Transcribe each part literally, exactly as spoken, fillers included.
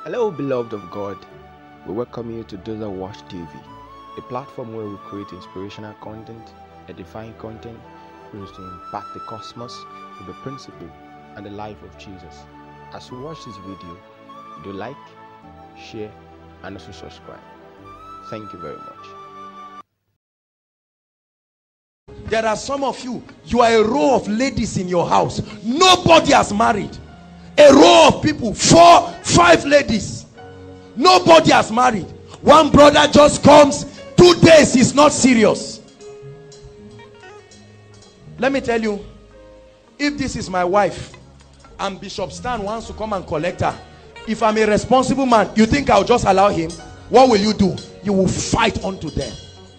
Hello, beloved of God. We welcome you to Dozer Watch T V, a platform where we create inspirational content, edifying content, used to impact the cosmos with the principle and the life of Jesus. As you watch this video, do like, share, and also subscribe. Thank you very much. There are some of you, you are a row of ladies in your house. Nobody has married. A row of people, four, five ladies. Nobody has married. One brother just comes, two days, he's not serious. Let me tell you, if this is my wife and Bishop Stan wants to come and collect her, if I'm a responsible man, you think I'll just allow him? What will you do? You will fight unto death.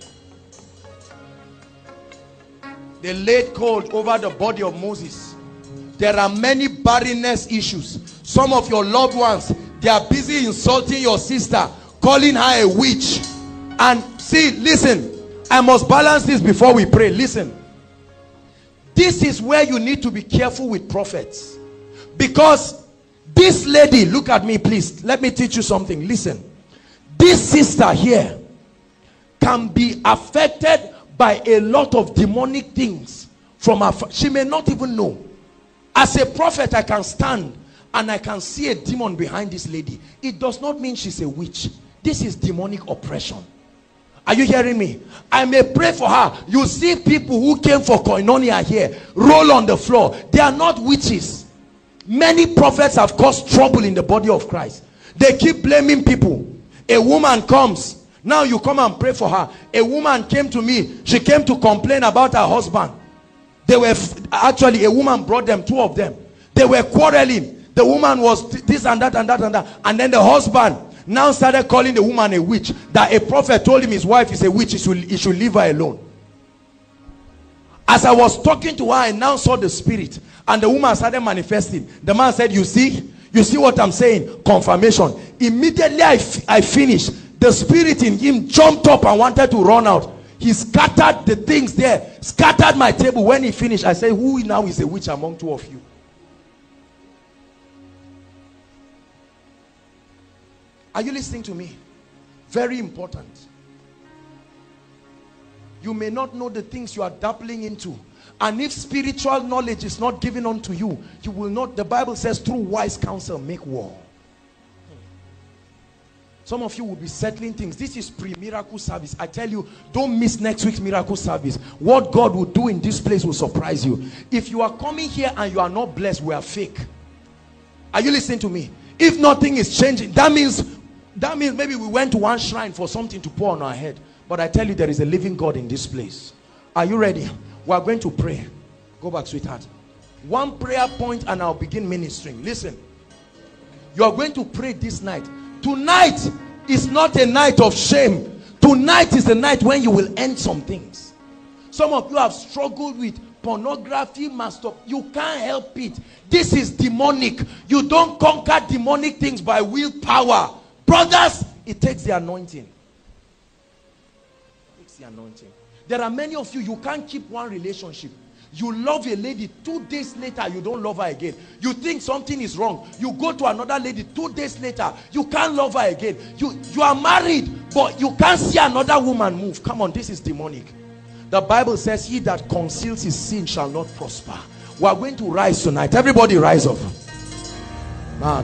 They laid cold over the body of Moses. There are many barrenness issues. Some of your loved ones, they are busy insulting your sister, calling her a witch. And see, listen, I must balance this before we pray. Listen, this is where you need to be careful with prophets, because this lady, look at me please, let me teach you something. Listen, this sister here can be affected by a lot of demonic things from her. She may not even know. As a prophet, I can stand and I can see a demon behind this lady. It does not mean she's a witch. This is demonic oppression. Are you hearing me? I may pray for her. You see people who came for koinonia here roll on the floor. They are not witches. Many prophets have caused trouble in the body of Christ. They keep blaming people. A woman comes. Now you come and pray for her. A woman came to me. She came to complain about her husband. They were actually, a woman brought them, two of them. They were quarreling. The woman was this and that and that and that. And then the husband now started calling the woman a witch. That a prophet told him his wife is a witch. He should, he should leave her alone. As I was talking to her, I now saw the spirit. And the woman started manifesting. The man said, you see? You see what I'm saying? Confirmation. Immediately I, I finished. The spirit in him jumped up and wanted to run out. He scattered the things there, scattered my table. When he finished, I said, who now is a witch among two of you? Are you listening to me? Very important. You may not know the things you are dabbling into. And if spiritual knowledge is not given unto you, you will not, the Bible says, through wise counsel make war. Some of you will be settling things. This is pre-miracle service. I tell you, don't miss next week's miracle service. What God will do in this place will surprise you. If you are coming here and you are not blessed, we are fake. Are you listening to me? If nothing is changing, that means, that means maybe we went to one shrine for something to pour on our head. But I tell you, there is a living God in this place. Are you ready? We are going to pray. Go back, sweetheart. One prayer point and I'll begin ministering. Listen. You are going to pray this night. Tonight is not a night of shame. Tonight is the night when you will end some things. Some of you have struggled with pornography, master. You can't help it. This is demonic. You don't conquer demonic things by willpower. Brothers, it takes the anointing. It takes the anointing. There are many of you, you can't keep one relationship. You love a lady, two days later you don't love her again. You think something is wrong. You go to another lady, two days later you can't love her again. You, you are married, but you can't see another woman move. Come on, this is demonic. The Bible says, he that conceals his sin shall not prosper. We are going to rise tonight. Everybody rise up. I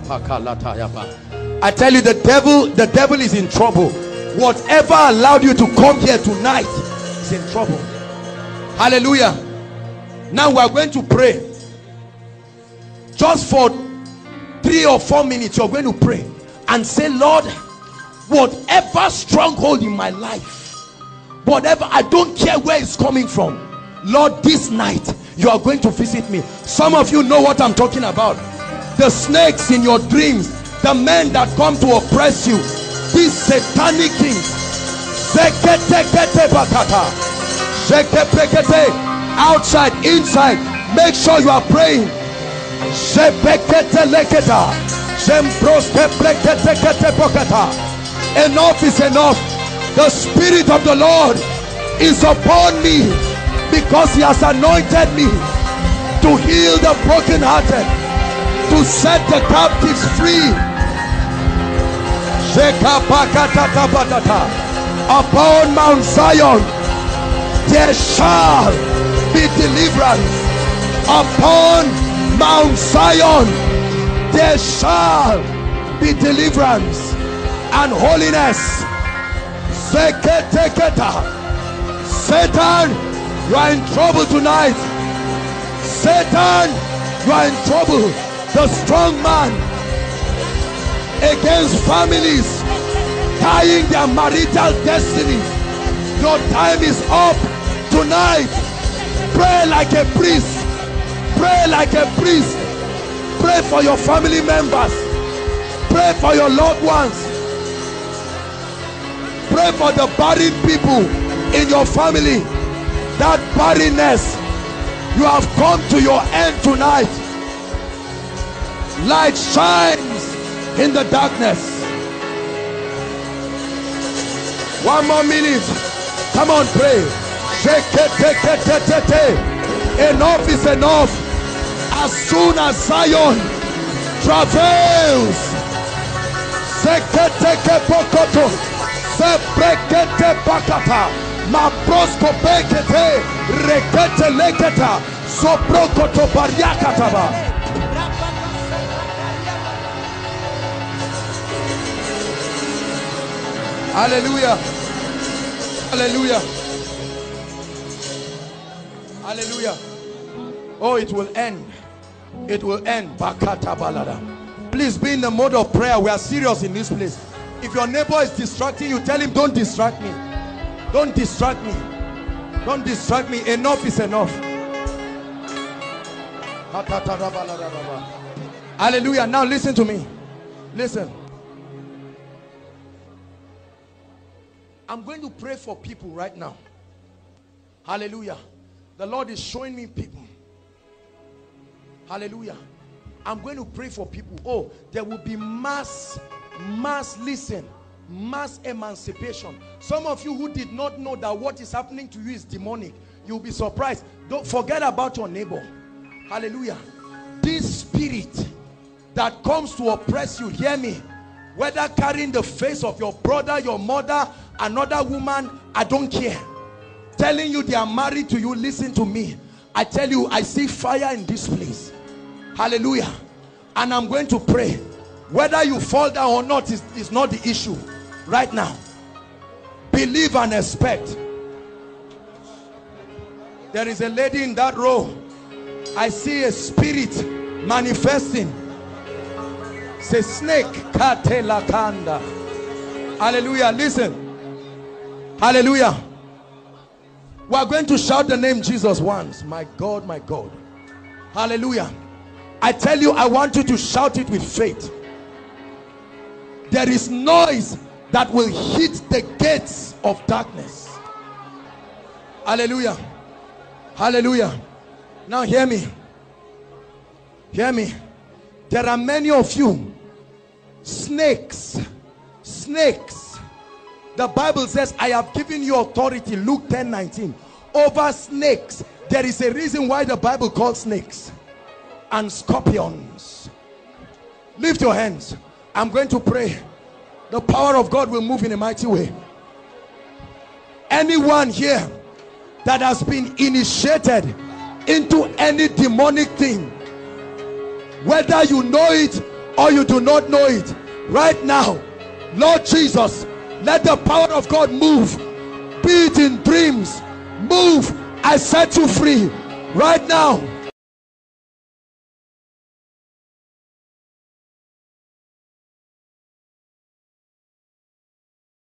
tell you, the devil, the devil is in trouble. Whatever allowed you to come here tonight is in trouble. Hallelujah. Now we are going to pray. Just for three or four minutes, you're going to pray and say, Lord, whatever stronghold in my life, whatever, I don't care where it's coming from, Lord, this night you are going to visit me. Some of you know what I'm talking about. The snakes in your dreams, the men that come to oppress you, these satanic things. Outside, inside, make sure you are praying. Enough is enough. The Spirit of the Lord is upon me, because he has anointed me to heal the brokenhearted, to set the captives free. Upon Mount Zion there shall be deliverance. Upon Mount Zion there shall be deliverance and holiness. Satan, you are in trouble tonight. Satan, you are in trouble. The strong man against families, tying their marital destinies. Your time is up tonight. Pray like a priest. Pray like a priest. Pray for your family members. Pray for your loved ones. Pray for the barren people in your family. That barrenness, you have come to your end tonight. Light shines in the darkness. One more minute. Come on, pray. Enough is enough. As soon as Zion travails, seketeke pokoto, seprekete pakata, maprosko pekete, rekete leketa, soprokoto bariakataba. Hallelujah. Hallelujah. Hallelujah. Oh, it will end. It will end. Bakata balada. Please be in the mode of prayer. We are serious in this place. If your neighbor is distracting you, tell him, don't distract me. Don't distract me. Don't distract me. Enough is enough. Hallelujah. Now listen to me. Listen. I'm going to pray for people right now. Hallelujah. The Lord is showing me people. Hallelujah. I'm going to pray for people. Oh, there will be mass, mass, listen, mass emancipation. Some of you who did not know that what is happening to you is demonic, you'll be surprised. Don't forget about your neighbor. Hallelujah. This spirit that comes to oppress you, hear me, whether carrying the face of your brother, your mother, another woman, I don't care, telling you they are married to you, listen to me. I tell you, I see fire in this place. Hallelujah. And I'm going to pray. Whether you fall down or not is, is not the issue right now. Believe and expect. There is a lady in that row. I see a spirit manifesting. It's a snake. Hallelujah. Listen. Hallelujah. We are going to shout the name Jesus once. My God, my God. Hallelujah. I tell you, I want you to shout it with faith. There is noise that will hit the gates of darkness. Hallelujah. Hallelujah. Now hear me. Hear me. There are many of you, snakes, snakes. The Bible says, I have given you authority, Luke ten nineteen, over snakes. There is a reason why the Bible calls snakes and scorpions. Lift your hands. I'm going to pray. The power of God will move in a mighty way. Anyone here that has been initiated into any demonic thing, whether you know it or you do not know it, right now, Lord Jesus, let the power of God move. Be it in dreams, move. I set you free right now.